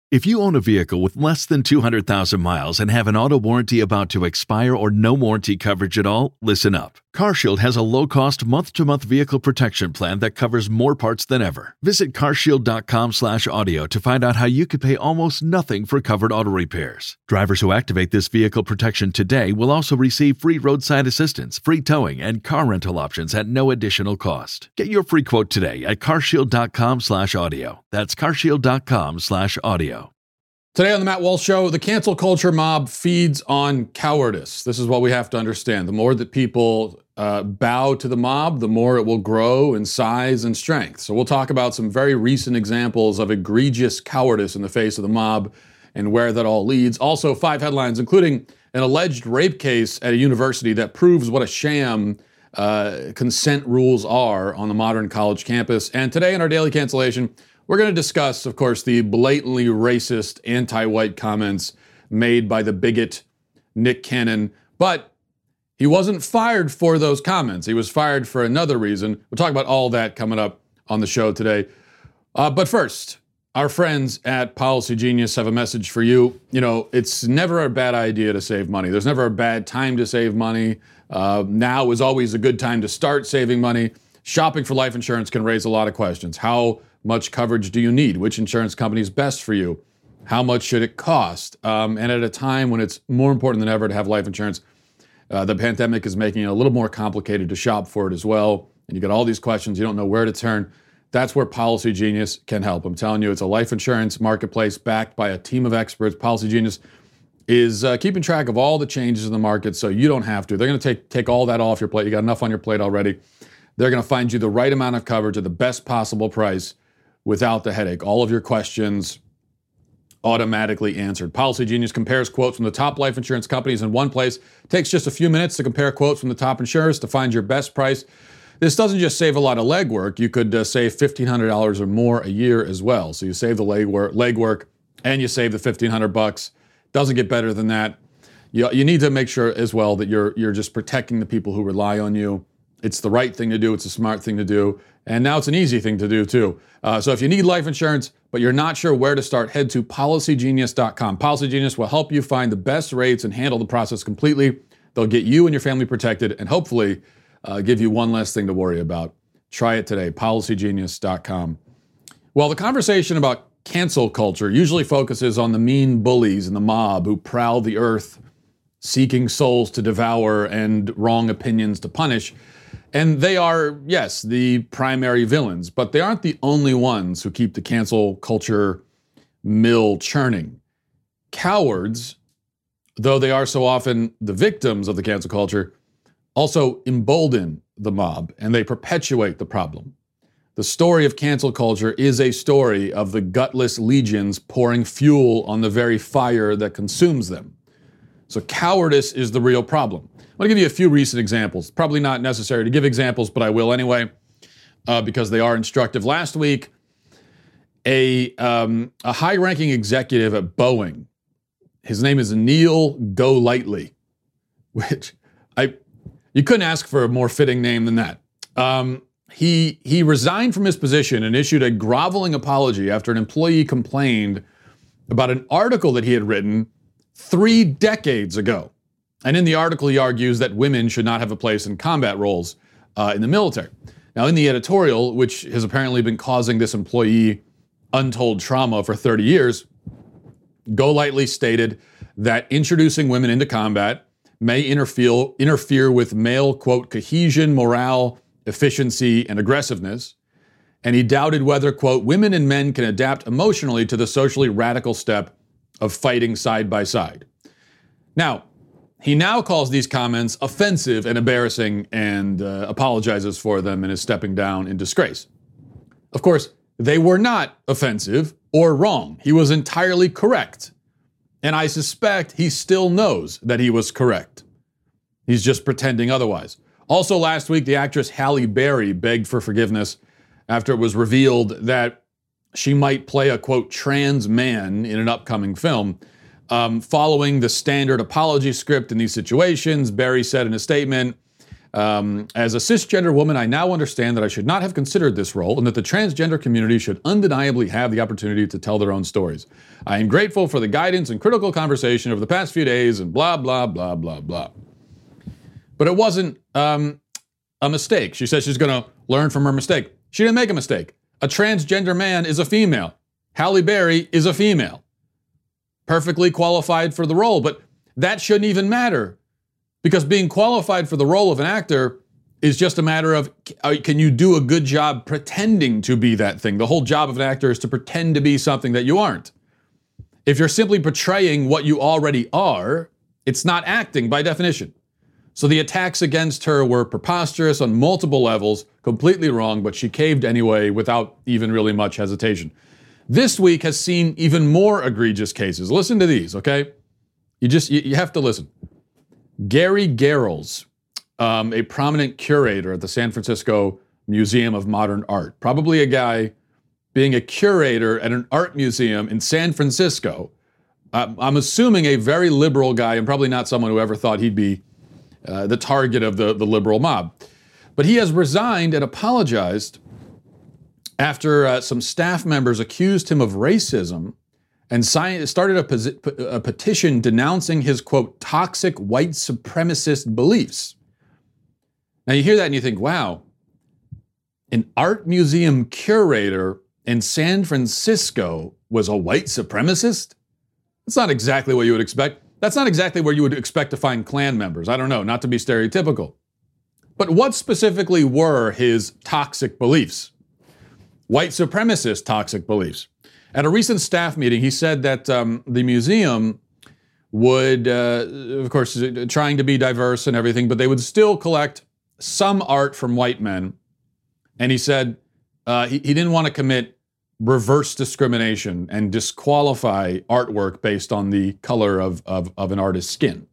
If you own a vehicle with less than 200,000 miles and have an auto warranty about to expire or no warranty coverage at all, listen up. CarShield has a low-cost month-to-month vehicle protection plan that covers more parts than ever. Visit carshield.com/audio to find out how you could pay almost nothing for covered auto repairs. Drivers who activate this vehicle protection today will also receive free roadside assistance, free towing, and car rental options at no additional cost. Get your free quote today at carshield.com/audio. That's carshield.com/audio. Today on the Matt Walsh Show, the cancel culture mob feeds on cowardice. This is what we have to understand. The more that people bow to the mob, the more it will grow in size and strength. So we'll talk about some very recent examples of egregious cowardice in the face of the mob and where that all leads. Also, 5 headlines, including an alleged rape case at a university that proves what a sham consent rules are on the modern college campus. And today in our daily cancellation, we're going to discuss, of course, the blatantly racist, anti-white comments made by the bigot Nick Cannon. But he wasn't fired for those comments. He was fired for another reason. We'll talk about all that coming up on the show today. But first, our friends at Policy Genius have a message for you. You know, it's never a bad idea to save money. There's never a bad time to save money. Now is always a good time to start saving money. Shopping for life insurance can raise a lot of questions. How much coverage do you need? Which insurance company is best for you? How much should it cost? And at a time when it's more important than ever to have life insurance, the pandemic is making it a little more complicated to shop for it as well. And you got all these questions, you don't know where to turn. That's where Policy Genius can help. I'm telling you, it's a life insurance marketplace backed by a team of experts. Policy Genius is keeping track of all the changes in the market so you don't have to. They're going to take all that off your plate. You got enough on your plate already. They're going to find you the right amount of coverage at the best possible price without the headache. All of your questions automatically answered. Policy Genius compares quotes from the top life insurance companies in one place. It takes just a few minutes to compare quotes from the top insurers to find your best price. This doesn't just save a lot of legwork. You could save $1,500 or more a year as well. So you save the legwork and you save the $1,500. Doesn't get better than that. You need to make sure as well that you're just protecting the people who rely on you. It's the right thing to do. It's a smart thing to do. And now it's an easy thing to do too. So if you need life insurance, but you're not sure where to start, head to PolicyGenius.com. Policy Genius will help you find the best rates and handle the process completely. They'll get you and your family protected and hopefully give you one less thing to worry about. Try it today, PolicyGenius.com. Well, the conversation about cancel culture usually focuses on the mean bullies and the mob who prowl the earth, seeking souls to devour and wrong opinions to punish. And they are, yes, the primary villains, but they aren't the only ones who keep the cancel culture mill churning. Cowards, though they are so often the victims of the cancel culture, also embolden the mob and they perpetuate the problem. The story of cancel culture is a story of the gutless legions pouring fuel on the very fire that consumes them. So cowardice is the real problem. I'm going to give you a few recent examples. Probably not necessary to give examples, but I will anyway, because they are instructive. Last week, a high-ranking executive at Boeing, his name is Neil Golightly, which you couldn't ask for a more fitting name than that. He resigned from his position and issued a groveling apology after an employee complained about an article that he had written 3 decades ago. And in the article, he argues that women should not have a place in combat roles in the military. Now, in the editorial, which has apparently been causing this employee untold trauma for 30 years, Golightly stated that introducing women into combat may interfere with male, quote, cohesion, morale, efficiency, and aggressiveness. And he doubted whether, quote, women and men can adapt emotionally to the socially radical step of fighting side by side. Now, he now calls these comments offensive and embarrassing and apologizes for them and is stepping down in disgrace. Of course, they were not offensive or wrong. He was entirely correct. And I suspect he still knows that he was correct. He's just pretending otherwise. Also last week, the actress Halle Berry begged for forgiveness after it was revealed that she might play a, quote, trans man in an upcoming film. Following the standard apology script in these situations, Berry said in a statement, As a cisgender woman, I now understand that I should not have considered this role and that the transgender community should undeniably have the opportunity to tell their own stories. I am grateful for the guidance and critical conversation over the past few days and blah, blah, blah, blah, blah. But it wasn't a mistake. She says she's going to learn from her mistake. She didn't make a mistake. A transgender man is a female. Halle Berry is a female. Perfectly qualified for the role, but that shouldn't even matter. Because being qualified for the role of an actor is just a matter of, can you do a good job pretending to be that thing? The whole job of an actor is to pretend to be something that you aren't. If you're simply portraying what you already are, it's not acting by definition. So the attacks against her were preposterous on multiple levels, completely wrong, but she caved anyway without even really much hesitation. This week has seen even more egregious cases. Listen to these, okay? You have to listen. Gary Garrels, a prominent curator at the San Francisco Museum of Modern Art, probably a guy being a curator at an art museum in San Francisco. I'm assuming a very liberal guy and probably not someone who ever thought he'd be the target of the liberal mob. But he has resigned and apologized after some staff members accused him of racism and started a petition denouncing his, quote, toxic white supremacist beliefs. Now you hear that and you think, wow, an art museum curator in San Francisco was a white supremacist? That's not exactly what you would expect. That's not exactly where you would expect to find Klan members. I don't know, not to be stereotypical. But what specifically were his toxic beliefs? White supremacist toxic beliefs. At a recent staff meeting, he said that the museum would, of course, trying to be diverse and everything, but they would still collect some art from white men. And he said he didn't want to commit reverse discrimination and disqualify artwork based on the color of an artist's skin.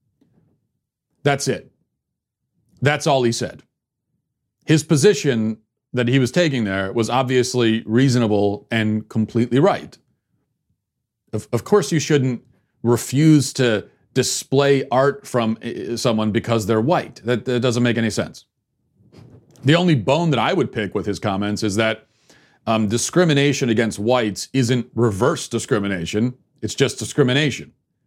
That's it. That's all he said. His position that he was taking there was obviously reasonable and completely right. Of course, you shouldn't refuse to display art from someone because they're white. That doesn't make any sense. The only bone that I would pick with his comments is that discrimination against whites isn't reverse discrimination, it's just discrimination.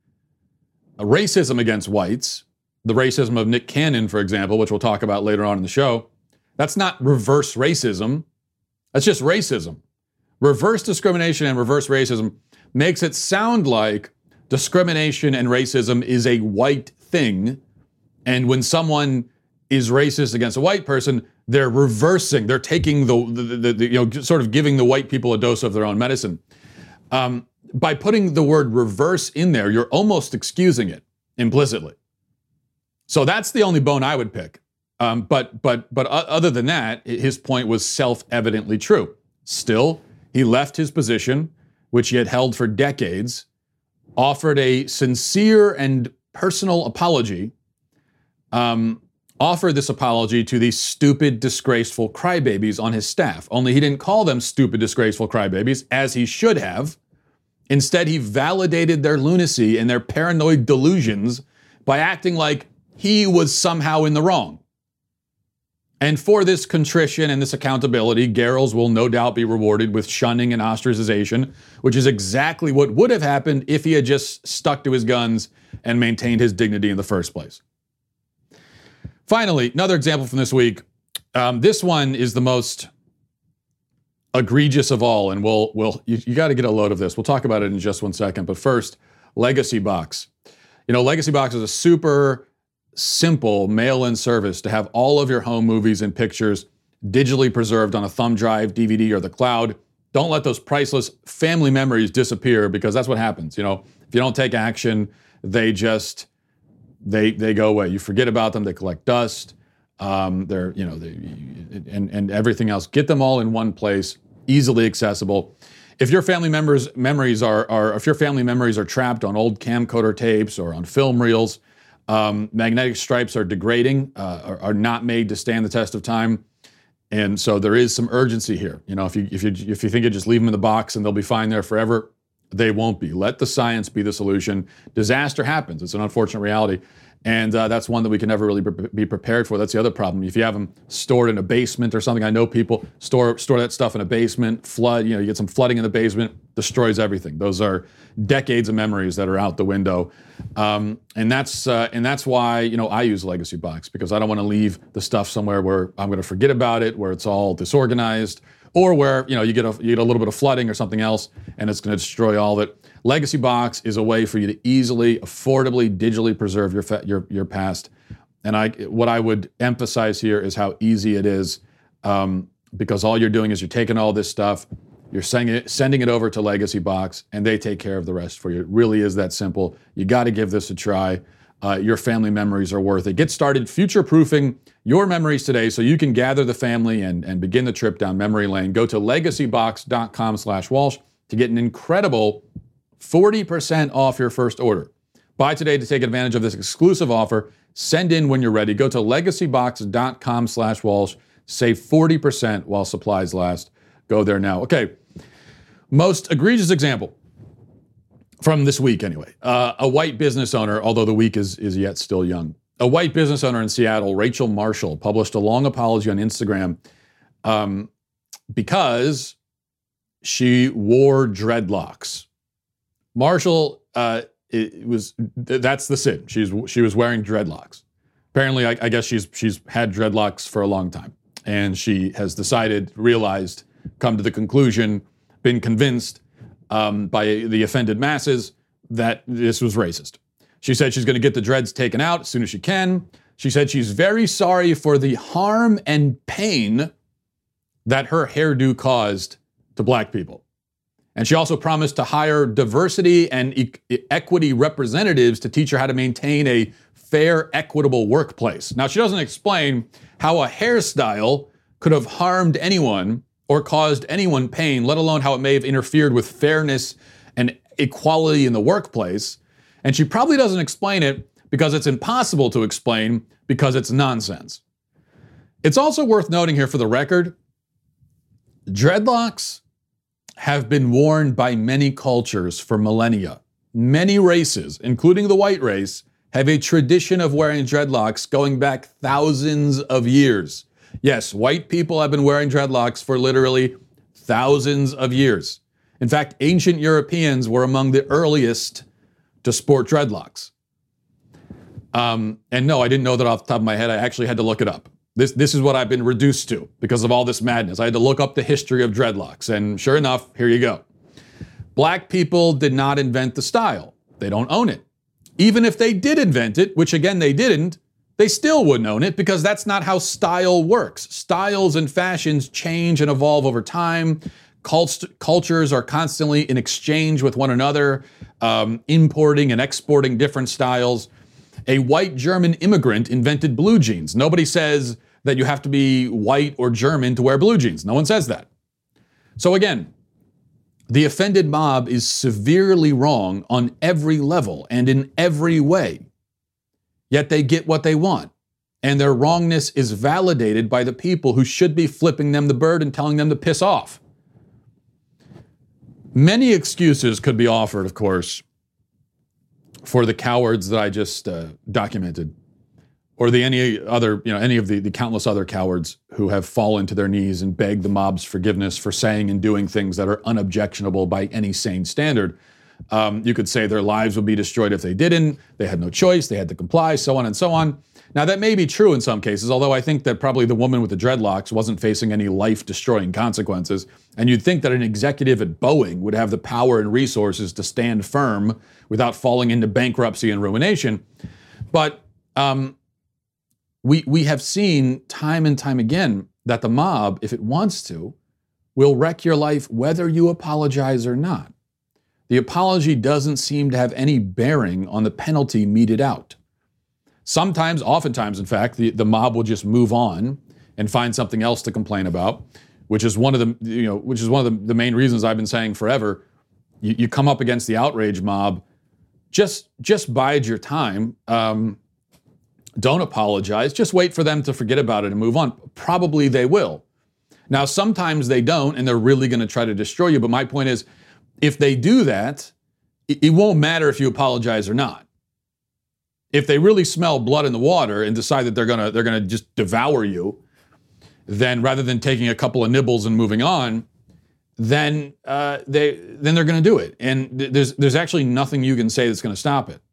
Racism against whites, the racism of Nick Cannon, for example, which we'll talk about later on in the show, that's not reverse racism. That's just racism. Reverse discrimination and reverse racism makes it sound like discrimination and racism is a white thing. And when someone is racist against a white person, they're reversing. They're taking the sort of giving the white people a dose of their own medicine. By putting the word reverse in there, you're almost excusing it implicitly. So that's the only bone I would pick. But other than that, his point was self-evidently true. Still, he left his position, which he had held for decades, offered a sincere and personal apology, offered this apology to these stupid, disgraceful crybabies on his staff. Only he didn't call them stupid, disgraceful crybabies, as he should have. Instead, he validated their lunacy and their paranoid delusions by acting like he was somehow in the wrong. And for this contrition and this accountability, Garrels will no doubt be rewarded with shunning and ostracization, which is exactly what would have happened if he had just stuck to his guns and maintained his dignity in the first place. Finally, another example from this week. This one is the most egregious of all, and you got to get a load of this. We'll talk about it in just 1 second. But first, Legacy Box. Legacy Box is a super simple mail-in service to have all of your home movies and pictures digitally preserved on a thumb drive, DVD, or the cloud. Don't let those priceless family memories disappear, because that's what happens. If you don't take action, they go away. You forget about them. They collect dust. And everything else. Get them all in one place, easily accessible. If your family memories are trapped on old camcorder tapes or on film reels, magnetic stripes are degrading, are not made to stand the test of time. And so there is some urgency here. If you think you just leave them in the box and they'll be fine there forever, They won't be. Let the science be the solution. Disaster happens. It's an unfortunate reality. And that's one that we can never really be prepared for. That's the other problem. If you have them stored in a basement or something, I know people store that stuff in a basement, flood, you get some flooding in the basement, destroys everything. Those are decades of memories that are out the window. And that's why, I use Legacy Box, because I don't want to leave the stuff somewhere where I'm going to forget about it, where it's all disorganized, or where, you get a little bit of flooding or something else and it's going to destroy all of it. Legacy Box is a way for you to easily, affordably, digitally preserve your past. And what I would emphasize here is how easy it is, because all you're doing is you're taking all this stuff, you're sending it over to Legacy Box, and they take care of the rest for you. It really is that simple. You got to give this a try. Your family memories are worth it. Get started future-proofing your memories today so you can gather the family and begin the trip down memory lane. Go to legacybox.com/Walsh to get an incredible 40% off your first order. Buy today to take advantage of this exclusive offer. Send in when you're ready. Go to legacybox.com/Walsh. Save 40% while supplies last. Go there now. Okay, most egregious example from this week anyway. A white business owner, although the week is yet still young. A white business owner in Seattle, Rachel Marshall, published a long apology on Instagram because she wore dreadlocks. Marshall, that's the sin. She was wearing dreadlocks. Apparently, I guess she's had dreadlocks for a long time, and she has realized, come to the conclusion, been convinced by the offended masses that this was racist. She said she's going to get the dreads taken out as soon as she can. She said she's very sorry for the harm and pain that her hairdo caused to black people. And she also promised to hire diversity and equity representatives to teach her how to maintain a fair, equitable workplace. Now, she doesn't explain how a hairstyle could have harmed anyone or caused anyone pain, let alone how it may have interfered with fairness and equality in the workplace. And she probably doesn't explain it because it's impossible to explain, because it's nonsense. It's also worth noting here for the record, dreadlocks have been worn by many cultures for millennia. Many races, including the white race, have a tradition of wearing dreadlocks going back thousands of years. Yes, white people have been wearing dreadlocks for literally thousands of years. In fact, ancient Europeans were among the earliest to sport dreadlocks. And no, I didn't know that off the top of my head. I actually had to look it up. This is what I've been reduced to because of all this madness. I had to look up the history of dreadlocks, and sure enough, here you go. Black people did not invent the style. They don't own it. Even if they did invent it, which again they didn't, they still wouldn't own it because that's not how style works. Styles and fashions change and evolve over time. Cultures are constantly in exchange with one another, importing and exporting different styles. A white German immigrant invented blue jeans. Nobody says that you have to be white or German to wear blue jeans. No one says that. So again, the offended mob is severely wrong on every level and in every way. Yet they get what they want. And their wrongness is validated by the people who should be flipping them the bird and telling them to piss off. Many excuses could be offered, of course, for the cowards that I just documented, or any of the countless other cowards who have fallen to their knees and begged the mob's forgiveness for saying and doing things that are unobjectionable by any sane standard. You could say their lives would be destroyed if they didn't. They had no choice. They had to comply, so on and so on. Now, that may be true in some cases, although I think that probably the woman with the dreadlocks wasn't facing any life-destroying consequences. And you'd think that an executive at Boeing would have the power and resources to stand firm without falling into bankruptcy and ruination. But we have seen time and time again that the mob, if it wants to, will wreck your life whether you apologize or not. The apology doesn't seem to have any bearing on the penalty meted out. Sometimes, oftentimes, in fact, the mob will just move on and find something else to complain about, which is one of the main reasons I've been saying forever. You come up against the outrage mob, just bide your time. Don't apologize. Just wait for them to forget about it and move on. Probably they will. Now, sometimes they don't, and they're really going to try to destroy you. But my point is, if they do that, it won't matter if you apologize or not. If they really smell blood in the water and decide that they're gonna just devour you, then rather than taking a couple of nibbles and moving on, then they're going to do it. And there's actually nothing you can say that's going to stop it.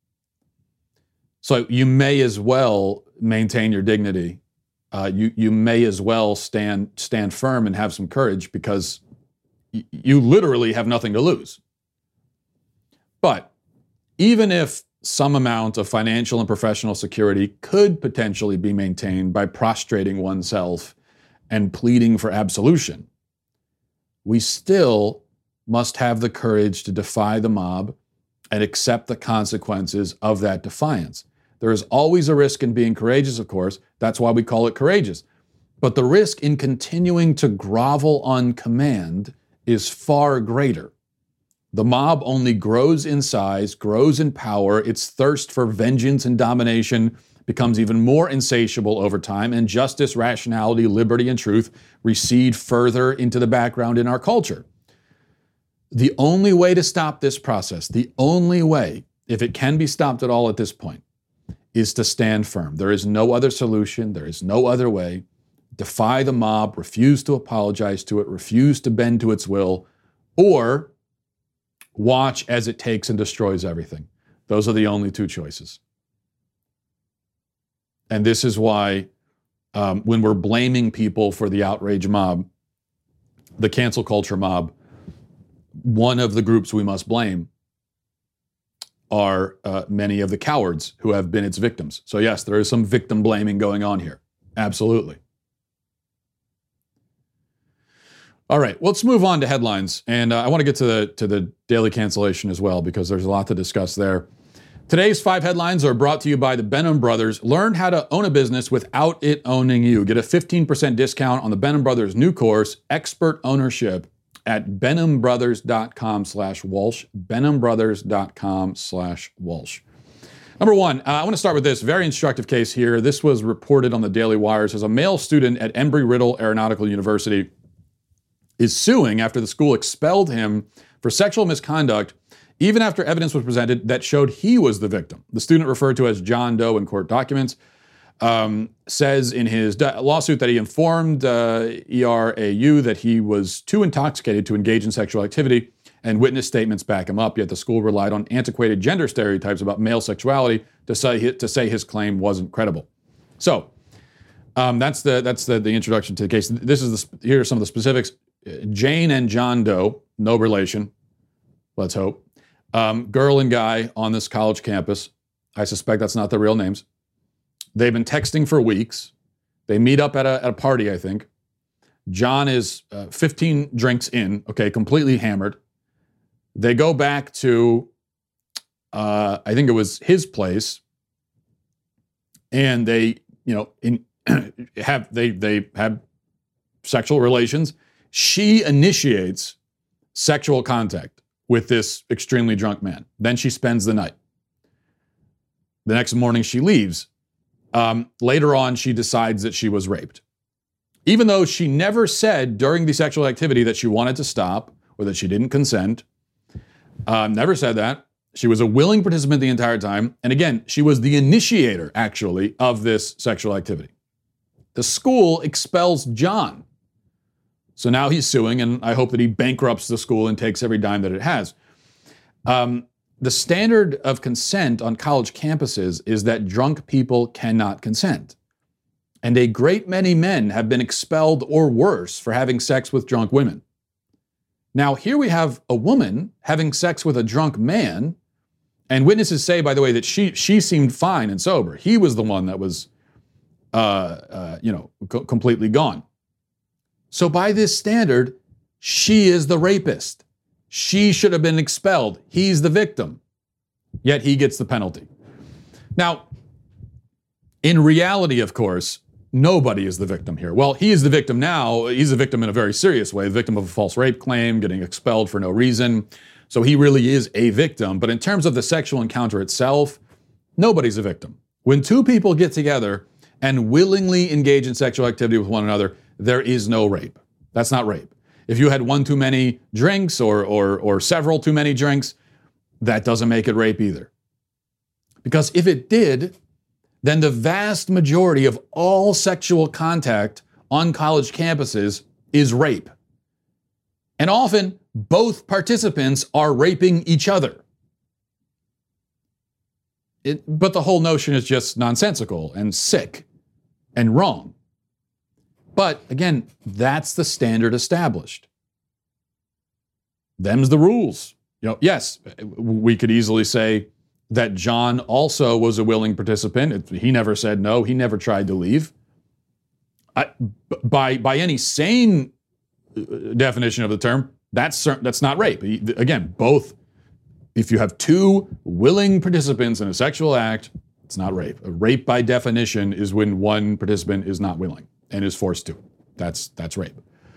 So you may as well maintain your dignity. You may as well stand firm and have some courage, because you literally have nothing to lose. But even if some amount of financial and professional security could potentially be maintained by prostrating oneself and pleading for absolution, we still must have the courage to defy the mob and accept the consequences of that defiance. There is always a risk in being courageous, of course. That's why we call it courageous. But the risk in continuing to grovel on command is far greater. The mob only grows in size, grows in power. Its thirst for vengeance and domination becomes even more insatiable over time, and justice, rationality, liberty, and truth recede further into the background in our culture. The only way to stop this process, the only way, if it can be stopped at all at this point, is to stand firm. There is no other solution. There is no other way. Defy the mob, refuse to apologize to it, refuse to bend to its will, or watch as it takes and destroys everything. Those are the only two choices. And this is why when we're blaming people for the outrage mob, the cancel culture mob, one of the groups we must blame are many of the cowards who have been its victims. So yes, there is some victim blaming going on here. Absolutely. All right, let's move on to headlines. And I want to get to the daily cancellation as well, because there's a lot to discuss there. Today's 5 headlines are brought to you by the Benham Brothers. Learn how to own a business without it owning you. Get a 15% discount on the Benham Brothers new course, Expert Ownership, at benhambrothers.com/Walsh, benhambrothers.com/Walsh. Number 1, I want to start with this very instructive case here. This was reported on the Daily Wire. It says a male student at Embry-Riddle Aeronautical University is suing after the school expelled him for sexual misconduct, even after evidence was presented that showed he was the victim. The student, referred to as John Doe in court documents, says in his lawsuit that he informed ERAU that he was too intoxicated to engage in sexual activity, and witness statements back him up, yet the school relied on antiquated gender stereotypes about male sexuality to say his claim wasn't credible. So that's the introduction to the case. Here are some of the specifics. Jane and John Doe, no relation, let's hope. Girl and guy on this college campus. I suspect that's not their real names. They've been texting for weeks. They meet up at a party, I think. John is 15 drinks in, okay, completely hammered. They go back to, I think it was his place, and they, have sexual relations. She initiates sexual contact with this extremely drunk man. Then she spends the night. The next morning she leaves. Later on, she decides that she was raped. Even though she never said during the sexual activity that she wanted to stop or that she didn't consent. Never said that. She was a willing participant the entire time. And again, she was the initiator, actually, of this sexual activity. The school expels John. So now he's suing, and I hope that he bankrupts the school and takes every dime that it has. The standard of consent on college campuses is that drunk people cannot consent. And a great many men have been expelled or worse for having sex with drunk women. Now, here we have a woman having sex with a drunk man, and witnesses say, by the way, that she seemed fine and sober. He was the one that was, completely gone. So by this standard, she is the rapist. She should have been expelled. He's the victim. Yet he gets the penalty. Now, in reality, of course, nobody is the victim here. Well, he is the victim now. He's a victim in a very serious way, the victim of a false rape claim, getting expelled for no reason. So he really is a victim. But in terms of the sexual encounter itself, nobody's a victim. When two people get together and willingly engage in sexual activity with one another, there is no rape. That's not rape. If you had one too many drinks or several too many drinks, that doesn't make it rape either. Because if it did, then the vast majority of all sexual contact on college campuses is rape. And often, both participants are raping each other. But the whole notion is just nonsensical and sick and wrong. But again, that's the standard established. Them's the rules. Yes, we could easily say that John also was a willing participant. He never said no. He never tried to leave. By any sane definition of the term, that's not rape. Again, both. If you have two willing participants in a sexual act, it's not rape. A rape by definition is when one participant is not willing and is forced to. That's rape.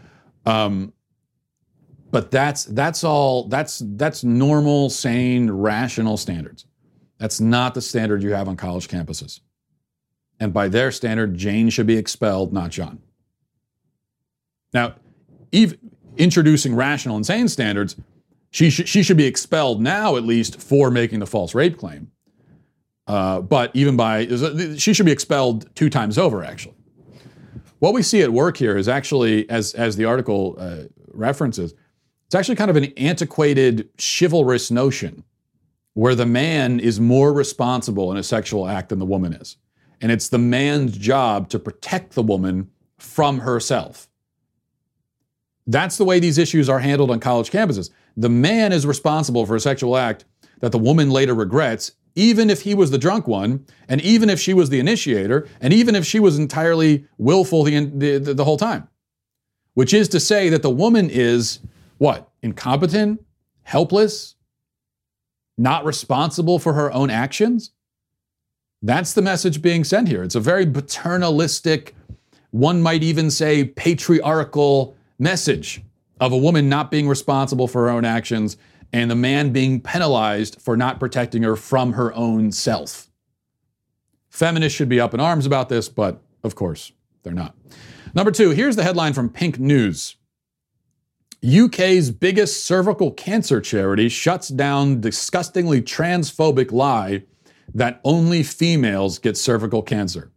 But that's normal, sane, rational standards. That's not the standard you have on college campuses. And by their standard, Jane should be expelled, not John. Now, even introducing rational and sane standards, she should be expelled now, at least, for making the false rape claim. But even she should be expelled 2 times over, actually. What we see at work here is actually, as the article references, it's actually kind of an antiquated, chivalrous notion where the man is more responsible in a sexual act than the woman is. And it's the man's job to protect the woman from herself. That's the way these issues are handled on college campuses. The man is responsible for a sexual act that the woman later regrets, even if he was the drunk one, and even if she was the initiator, and even if she was entirely willful the whole time. Which is to say that the woman is, what? Incompetent? Helpless? Not responsible for her own actions? That's the message being sent here. It's a very paternalistic, one might even say patriarchal message of a woman not being responsible for her own actions and the man being penalized for not protecting her from her own self. Feminists should be up in arms about this, but of course, they're not. Number 2, here's the headline from Pink News. UK's biggest cervical cancer charity shuts down disgustingly transphobic lie that only females get cervical cancer.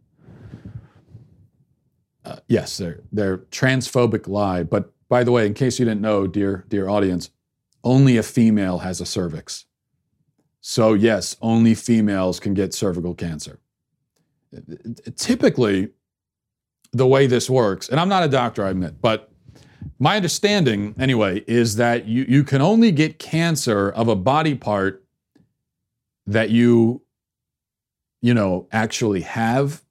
Yes, they're transphobic lie. But by the way, in case you didn't know, dear audience, only a female has a cervix. So yes, only females can get cervical cancer. Typically, the way this works, and I'm not a doctor, I admit, but my understanding, anyway, is that you can only get cancer of a body part that you actually have.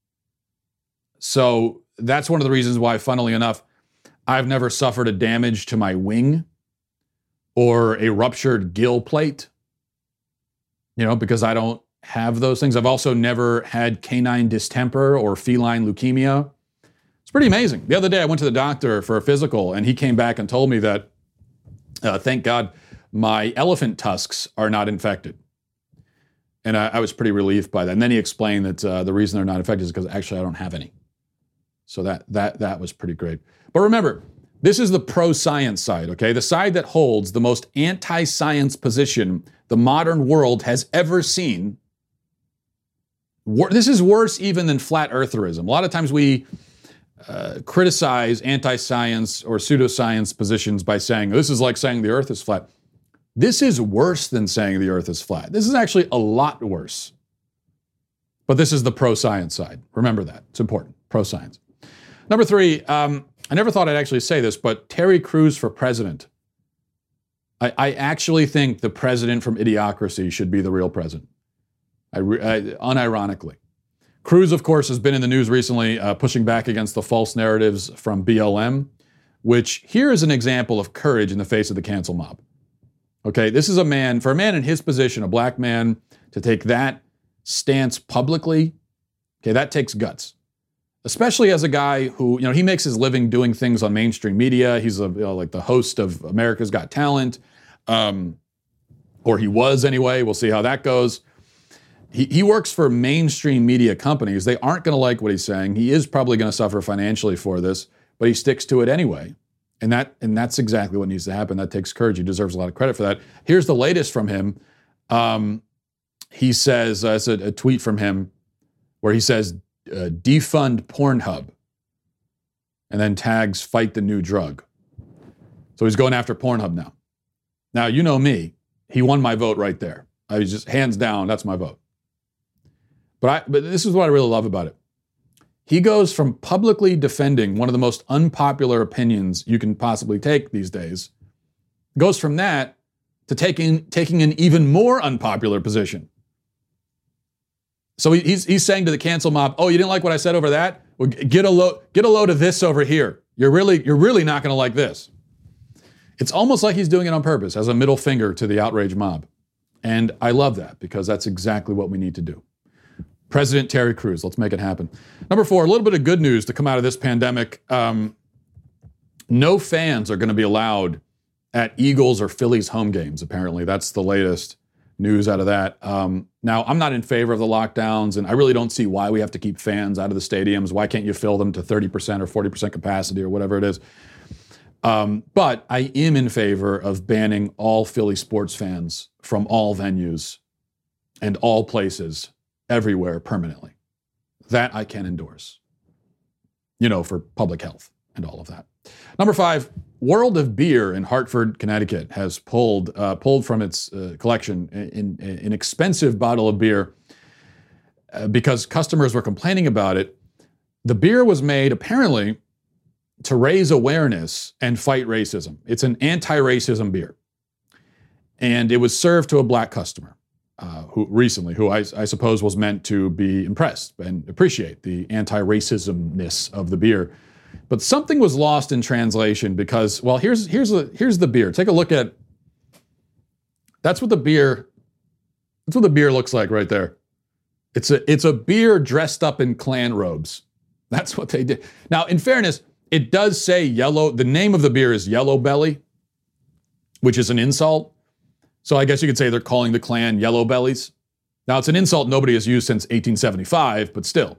So that's one of the reasons why, funnily enough, I've never suffered a damage to my wing or a ruptured gill plate, because I don't have those things. I've also never had canine distemper or feline leukemia. It's pretty amazing. The other day I went to the doctor for a physical and he came back and told me that, thank God, my elephant tusks are not infected. And I was pretty relieved by that. And then he explained that the reason they're not infected is because actually I don't have any. So that was pretty great. But remember, this is the pro-science side, okay? The side that holds the most anti-science position the modern world has ever seen. This is worse even than flat eartherism. A lot of times we criticize anti-science or pseudoscience positions by saying, this is like saying the earth is flat. This is worse than saying the earth is flat. This is actually a lot worse. But this is the pro-science side. Remember that. It's important. Pro-science. Number 3, I never thought I'd actually say this, but Terry Crews for president. I actually think the president from Idiocracy should be the real president. Unironically. Crews, of course, has been in the news recently pushing back against the false narratives from BLM, which here is an example of courage in the face of the cancel mob. Okay, this is for a man in his position, a black man, to take that stance publicly, okay, that takes guts. Especially as a guy who, he makes his living doing things on mainstream media. He's like the host of America's Got Talent, or he was anyway. We'll see how that goes. He works for mainstream media companies. They aren't going to like what he's saying. He is probably going to suffer financially for this, but he sticks to it anyway. And that's exactly what needs to happen. That takes courage. He deserves a lot of credit for that. Here's the latest from him. He says, it's a tweet from him where he says, defund Pornhub, and then tags fight the new drug. So he's going after Pornhub now. Now, you know me. He won my vote right there. I was just hands down, that's my vote. But this is what I really love about it. He goes from publicly defending one of the most unpopular opinions you can possibly take these days, goes from that to taking an even more unpopular position. So he's saying to the cancel mob, oh, you didn't like what I said over that? Well, get a load of this over here. You're really not going to like this. It's almost like he's doing it on purpose as a middle finger to the outrage mob. And I love that because that's exactly what we need to do. President Terry Crews, let's make it happen. Number 4, a little bit of good news to come out of this pandemic. No fans are going to be allowed at Eagles or Phillies home games, apparently. That's the latest news out of that. Now, I'm not in favor of the lockdowns, and I really don't see why we have to keep fans out of the stadiums. Why can't you fill them to 30% or 40% capacity or whatever it is? But I am in favor of banning all Philly sports fans from all venues and all places everywhere permanently. That I can endorse, for public health and all of that. Number 5, World of Beer in Hartford, Connecticut has pulled from its collection an expensive bottle of beer because customers were complaining about it. The beer was made apparently to raise awareness and fight racism. It's an anti-racism beer. And it was served to a black customer who I suppose was meant to be impressed and appreciate the anti-racism-ness of the beer. But something was lost in translation because, well, here's the beer. Take a look at, that's what the beer looks like right there. It's a beer dressed up in Klan robes. That's what they did. Now, in fairness, it does say yellow. The name of the beer is Yellow Belly, which is an insult. So I guess you could say they're calling the Klan Yellow Bellies. Now, it's an insult nobody has used since 1875, but still.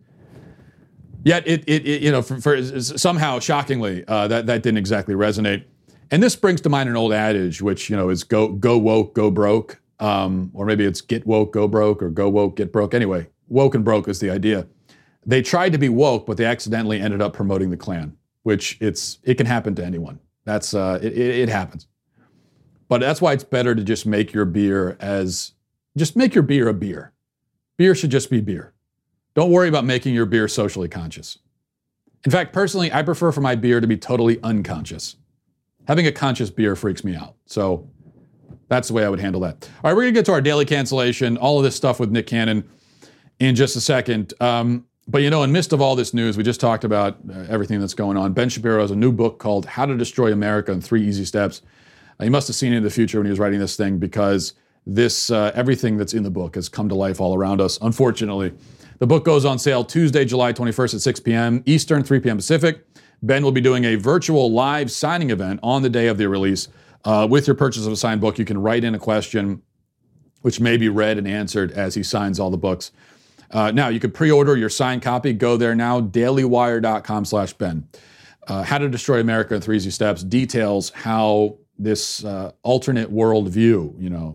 Yet for somehow shockingly, that didn't exactly resonate. And this brings to mind an old adage, which is go woke, go broke, or maybe it's get woke, go broke, or go woke, get broke. Anyway, woke and broke is the idea. They tried to be woke, but they accidentally ended up promoting the Klan, which it can happen to anyone. That's it happens. But that's why it's better to just make your beer a beer. Beer should just be beer. Don't worry about making your beer socially conscious. In fact, personally, I prefer for my beer to be totally unconscious. Having a conscious beer freaks me out. So that's the way I would handle that. All right, we're going to get to our daily cancellation, all of this stuff with Nick Cannon in just a second. But in midst of all this news, we just talked about everything that's going on. Ben Shapiro has a new book called How to Destroy America in 3 Easy Steps. He must have seen it in the future when he was writing this thing because everything that's in the book has come to life all around us, unfortunately. The book goes on sale Tuesday, July 21st at 6 p.m. Eastern, 3 p.m. Pacific. Ben will be doing a virtual live signing event on the day of the release. With your purchase of a signed book, you can write in a question which may be read and answered as he signs all the books. Now, you could pre-order your signed copy. Go there now, dailywire.com/Ben. How to Destroy America in 3 Easy Steps details how this alternate worldview,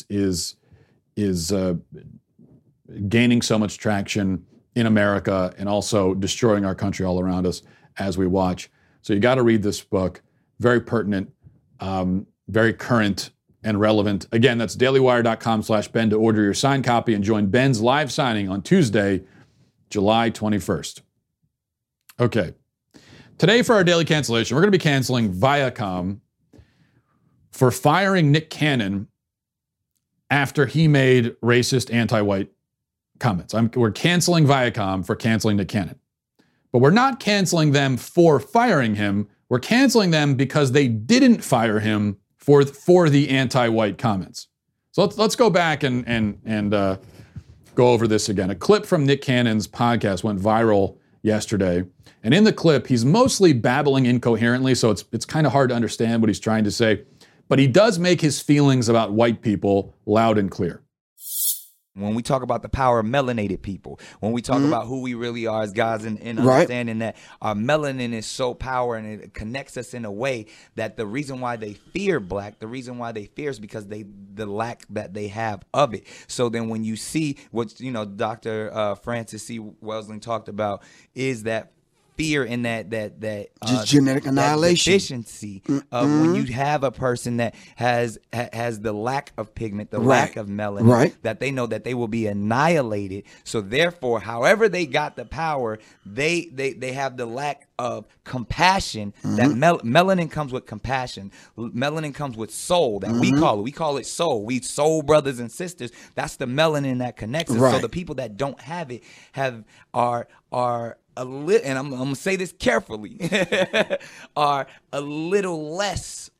is gaining so much traction in America and also destroying our country all around us as we watch. So you got to read this book. Very pertinent, very current and relevant. Again, that's dailywire.com/Ben to order your signed copy and join Ben's live signing on Tuesday, July 21st. Okay. Today for our daily cancellation, we're going to be canceling Viacom for firing Nick Cannon after he made racist anti-white comments. We're canceling Viacom for canceling Nick Cannon. But we're not canceling them for firing him. We're canceling them because they didn't fire him for the anti-white comments. So let's go back and go over this again. A clip from Nick Cannon's podcast went viral yesterday. And in the clip, he's mostly babbling incoherently, so it's kind of hard to understand what he's trying to say. But he does make his feelings about white people loud and clear. when we talk about the power of melanated people, when we talk about who we really are as guys, and understanding that our melanin is so powerful and it connects us in a way that the reason why they fear black, the reason why they fear is because the lack that they have of it. So then when you see what, Dr. Francis C. Welsing talked about is that fear and that just genetic annihilation, that deficiency of when you have a person that has the lack of pigment, the lack of melanin, that they know that they will be annihilated. So therefore, however they got the power, they have the lack of compassion. That melanin comes with compassion. Melanin comes with soul. That we call it soul. We soul brothers and sisters. That's the melanin that connects us. So the people that don't have it are a little, and I'm gonna say this carefully, are a little less,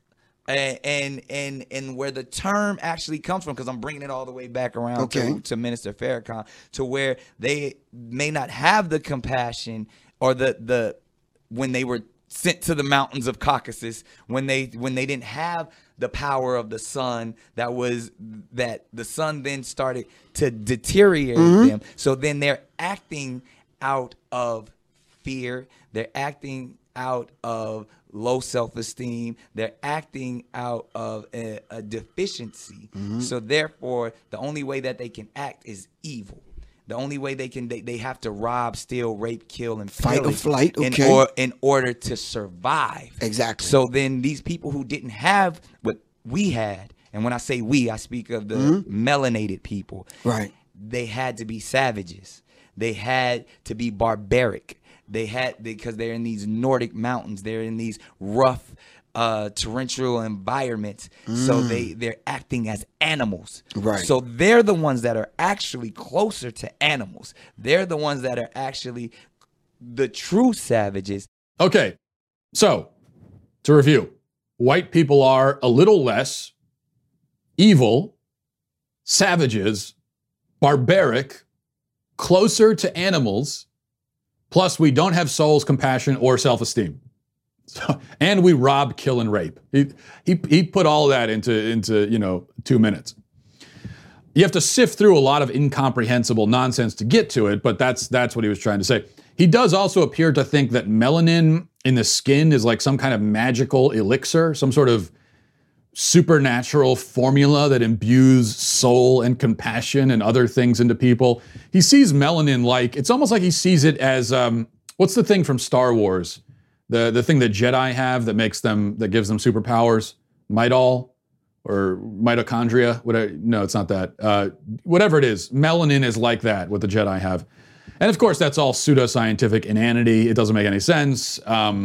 and where the term actually comes from, because I'm bringing it all the way back around to Minister Farrakhan, to where they may not have the compassion or the when they were sent to the mountains of Caucasus, when they didn't have the power of the sun, that the sun then started to deteriorate them. So then they're acting out of fear, they're acting out of low self-esteem, they're acting out of a deficiency. So therefore, the only way that they can act is evil. The only way they have to rob, steal, rape, kill, and fight or flight, in order to survive. Exactly. So then these people who didn't have what we had, and when I say we, I speak of the melanated people. Right. They had to be savages. They had to be barbaric. Because they're in these Nordic mountains. They're in these rough, torrential environments. So they're acting as animals. Right. So they're the ones that are actually closer to animals. They're the ones that are actually the true savages. Okay. So to review, white people are a little less evil, savages, barbaric, closer to animals, plus we don't have souls, compassion, or self-esteem. So, and we rob, kill, and rape. He put all that into 2 minutes. You have to sift through a lot of incomprehensible nonsense to get to it, but that's what he was trying to say. He does also appear to think that melanin in the skin is like some kind of magical elixir, some sort of supernatural formula that imbues soul and compassion and other things into people. He sees melanin like, it's almost like he sees it as, what's the thing from Star Wars? The thing that Jedi have that gives them superpowers? Mitol or mitochondria? Whatever. No, it's not that. Whatever it is, melanin is like that, what the Jedi have. And of course, that's all pseudoscientific inanity. It doesn't make any sense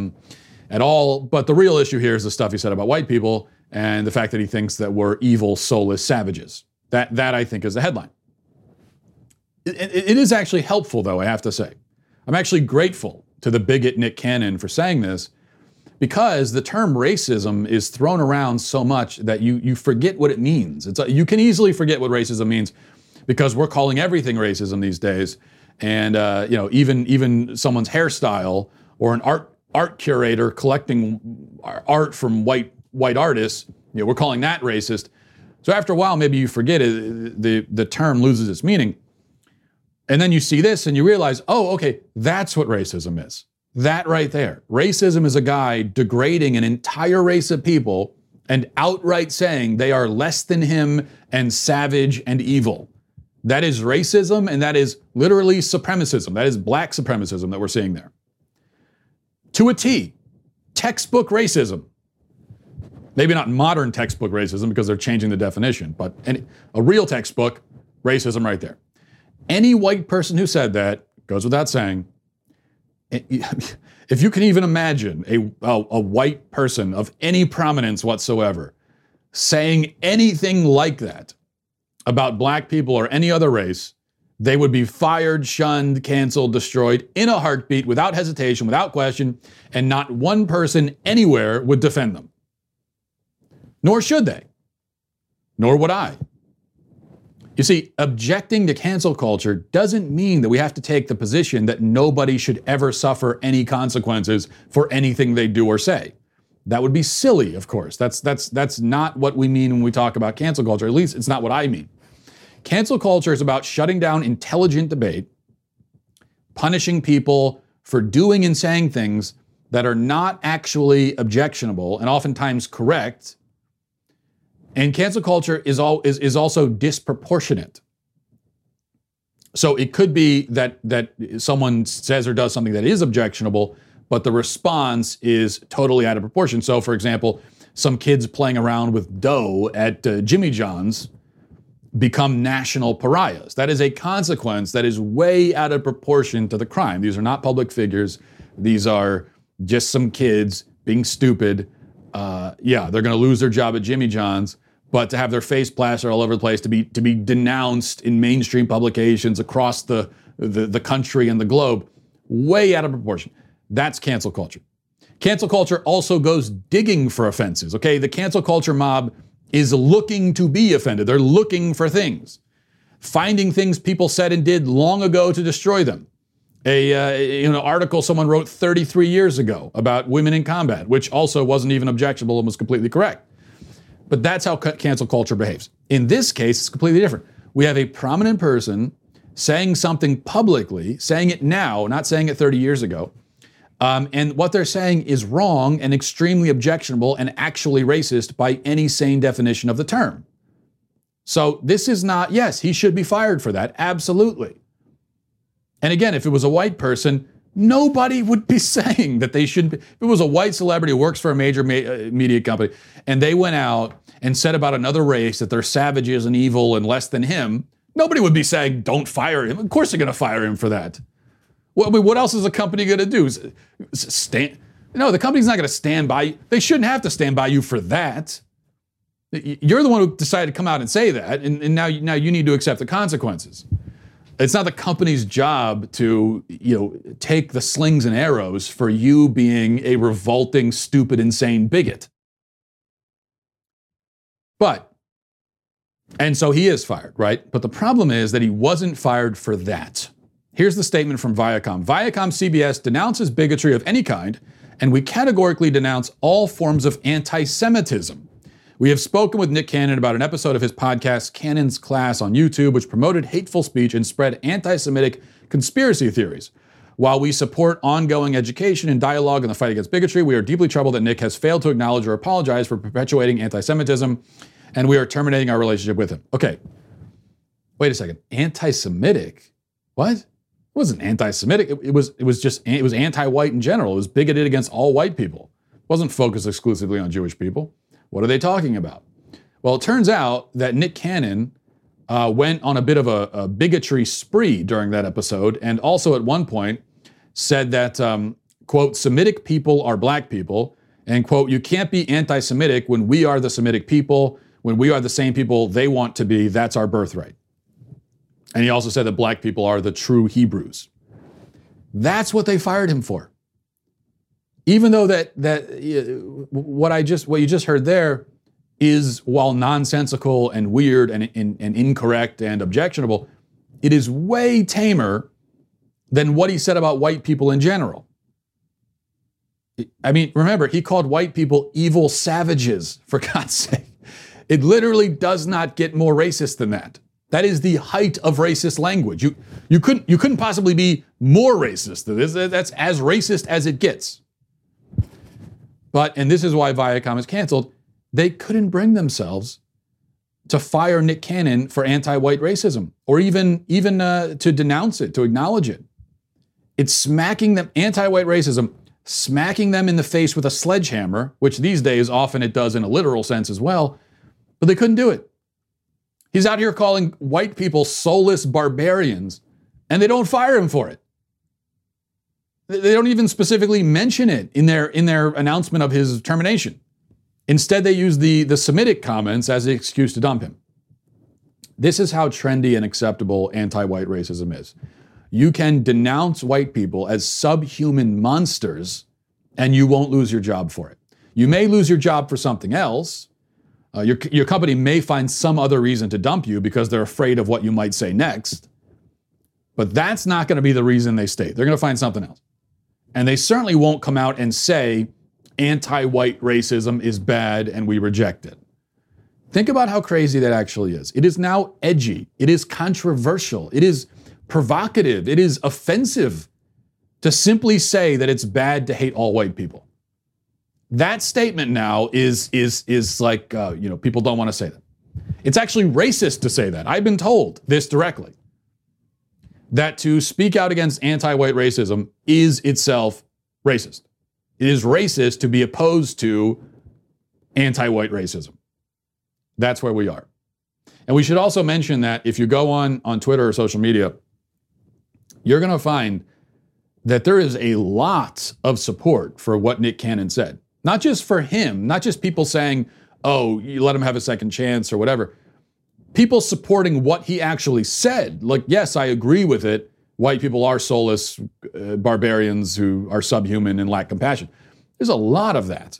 at all. But the real issue here is the stuff he said about white people and the fact that he thinks that we're evil, soulless savages. That I think is the headline. It is actually helpful, though, I have to say. I'm actually grateful to the bigot Nick Cannon for saying this, because the term racism is thrown around so much that you forget what it means. You can easily forget what racism means because we're calling everything racism these days. And even someone's hairstyle or an art curator collecting art from white artists, we're calling that racist. So after a while, maybe you forget it, the term loses its meaning. And then you see this and you realize, oh, okay, that's what racism is. That right there. Racism is a guy degrading an entire race of people and outright saying they are less than him and savage and evil. That is racism, and that is literally supremacism. That is black supremacism that we're seeing there. To a T, textbook racism. Maybe not modern textbook racism because they're changing the definition, but a real textbook racism right there. Any white person who said that, goes without saying, if you can even imagine a white person of any prominence whatsoever saying anything like that about black people or any other race, they would be fired, shunned, canceled, destroyed in a heartbeat, without hesitation, without question, and not one person anywhere would defend them. Nor should they. Nor would I. You see, objecting to cancel culture doesn't mean that we have to take the position that nobody should ever suffer any consequences for anything they do or say. That would be silly, of course. That's not what we mean when we talk about cancel culture. At least it's not what I mean. Cancel culture is about shutting down intelligent debate, punishing people for doing and saying things that are not actually objectionable and oftentimes correct. And cancel culture is also disproportionate. So it could be that someone says or does something that is objectionable, but the response is totally out of proportion. So, for example, some kids playing around with dough at Jimmy John's become national pariahs. That is a consequence that is way out of proportion to the crime. These are not public figures. These are just some kids being stupid. They're going to lose their job at Jimmy John's, but to have their face plastered all over the place, to be denounced in mainstream publications across the country and the globe, way out of proportion. That's cancel culture. Cancel culture also goes digging for offenses, okay? The cancel culture mob is looking to be offended. They're looking for things, finding things people said and did long ago to destroy them. Article someone wrote 33 years ago about women in combat, which also wasn't even objectionable and was completely correct. But that's how cancel culture behaves. In this case, it's completely different. We have a prominent person saying something publicly, saying it now, not saying it 30 years ago. And what they're saying is wrong and extremely objectionable and actually racist by any sane definition of the term. So this is not, yes, he should be fired for that, absolutely. And again, if it was a white person, nobody would be saying that they should be. If it was a white celebrity who works for a major media company and they went out and said about another race that they're savages and evil and less than him, nobody would be saying, don't fire him. Of course they're going to fire him for that. Well, I mean, what else is a company going to do? No, the company's not going to stand by you. They shouldn't have to stand by you for that. You're the one who decided to come out and say that, and now you need to accept the consequences. It's not the company's job to, take the slings and arrows for you being a revolting, stupid, insane bigot. And so he is fired, right? But the problem is that he wasn't fired for that. Here's the statement from Viacom. Viacom CBS denounces bigotry of any kind, and we categorically denounce all forms of anti-Semitism. We have spoken with Nick Cannon about an episode of his podcast, Cannon's Class, on YouTube, which promoted hateful speech and spread anti-Semitic conspiracy theories. While we support ongoing education and dialogue in the fight against bigotry, we are deeply troubled that Nick has failed to acknowledge or apologize for perpetuating anti-Semitism, and we are terminating our relationship with him. Okay, wait a second. Anti-Semitic? What? It wasn't anti-Semitic. It was anti-white in general. It was bigoted against all white people. It wasn't focused exclusively on Jewish people. What are they talking about? Well, it turns out that Nick Cannon went on a bit of a bigotry spree during that episode, and also at one point said that, quote, Semitic people are black people, and quote, you can't be anti-Semitic when we are the Semitic people, when we are the same people they want to be, that's our birthright. And he also said that black people are the true Hebrews. That's what they fired him for. Even though what you just heard there is, while nonsensical and weird and incorrect and objectionable, it is way tamer than what he said about white people in general. I mean, remember, he called white people evil savages, for God's sake. It literally does not get more racist than that. That is the height of racist language. You couldn't possibly be more racist than this. That's as racist as it gets. And this is why Viacom is canceled, they couldn't bring themselves to fire Nick Cannon for anti-white racism, or even to denounce it, to acknowledge it. It's smacking them, anti-white racism, smacking them in the face with a sledgehammer, which these days often it does in a literal sense as well, but they couldn't do it. He's out here calling white people soulless barbarians, and they don't fire him for it. They don't even specifically mention it in their announcement of his termination. Instead, they use the Semitic comments as the excuse to dump him. This is how trendy and acceptable anti-white racism is. You can denounce white people as subhuman monsters, and you won't lose your job for it. You may lose your job for something else. Your company may find some other reason to dump you because they're afraid of what you might say next. But that's not going to be the reason they stay. They're going to find something else. And they certainly won't come out and say anti-white racism is bad and we reject it. Think about how crazy that actually is. It is now edgy. It is controversial. It is provocative. It is offensive to simply say that it's bad to hate all white people. That statement now is like, people don't want to say that. It's actually racist to say that. I've been told this directly, that to speak out against anti-white racism is itself racist. It is racist to be opposed to anti-white racism. That's where we are. And we should also mention that if you go on Twitter or social media, you're going to find that there is a lot of support for what Nick Cannon said. Not just for him, not just people saying, oh, you let him have a second chance or whatever. People supporting what he actually said. Like, yes, I agree with it. White people are soulless barbarians who are subhuman and lack compassion. There's a lot of that.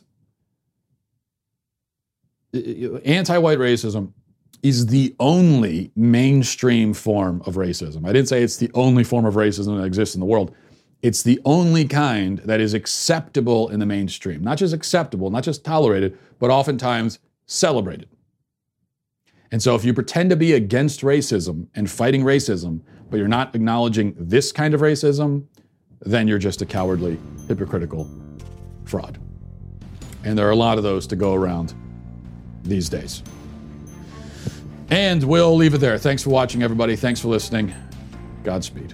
Anti-white racism is the only mainstream form of racism. I didn't say it's the only form of racism that exists in the world. It's the only kind that is acceptable in the mainstream. Not just acceptable, not just tolerated, but oftentimes celebrated. And so if you pretend to be against racism and fighting racism, but you're not acknowledging this kind of racism, then you're just a cowardly, hypocritical fraud. And there are a lot of those to go around these days. And we'll leave it there. Thanks for watching, everybody. Thanks for listening. Godspeed.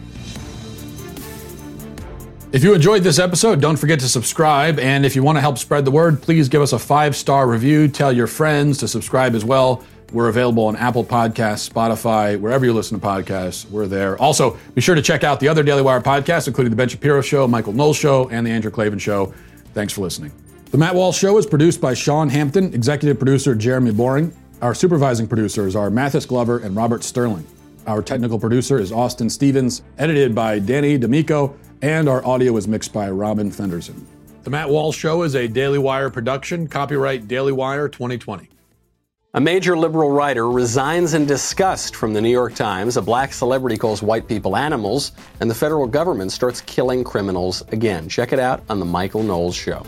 If you enjoyed this episode, don't forget to subscribe. And if you want to help spread the word, please give us a 5-star review. Tell your friends to subscribe as well. We're available on Apple Podcasts, Spotify, wherever you listen to podcasts, we're there. Also, be sure to check out the other Daily Wire podcasts, including The Ben Shapiro Show, Michael Knowles Show, and The Andrew Klavan Show. Thanks for listening. The Matt Walsh Show is produced by Sean Hampton, executive producer Jeremy Boring. Our supervising producers are Mathis Glover and Robert Sterling. Our technical producer is Austin Stevens, edited by Danny D'Amico, and our audio is mixed by Robin Fenderson. The Matt Walsh Show is a Daily Wire production, copyright Daily Wire 2020. A major liberal writer resigns in disgust from the New York Times. A black celebrity calls white people animals, and the federal government starts killing criminals again. Check it out on The Michael Knowles Show.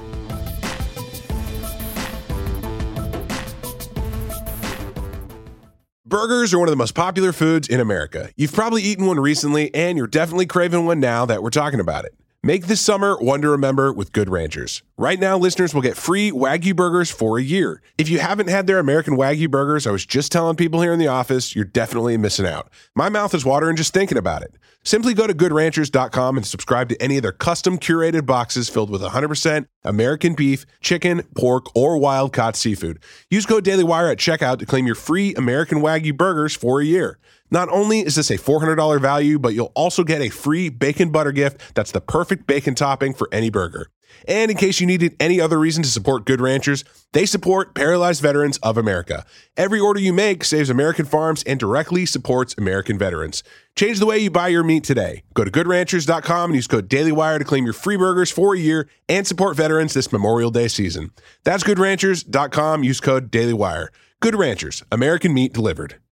Burgers are one of the most popular foods in America. You've probably eaten one recently, and you're definitely craving one now that we're talking about it. Make this summer one to remember with Good Ranchers. Right now, listeners will get free Wagyu burgers for a year. If you haven't had their American Wagyu burgers, I was just telling people here in the office, you're definitely missing out. My mouth is watering just thinking about it. Simply go to goodranchers.com and subscribe to any of their custom curated boxes filled with 100% American beef, chicken, pork, or wild-caught seafood. Use code DailyWire at checkout to claim your free American Wagyu burgers for a year. Not only is this a $400 value, but you'll also get a free bacon butter gift that's the perfect bacon topping for any burger. And in case you needed any other reason to support Good Ranchers, they support Paralyzed Veterans of America. Every order you make saves American farms and directly supports American veterans. Change the way you buy your meat today. Go to goodranchers.com and use code DailyWire to claim your free burgers for a year and support veterans this Memorial Day season. That's goodranchers.com. Use code DailyWire. Good Ranchers, American meat delivered.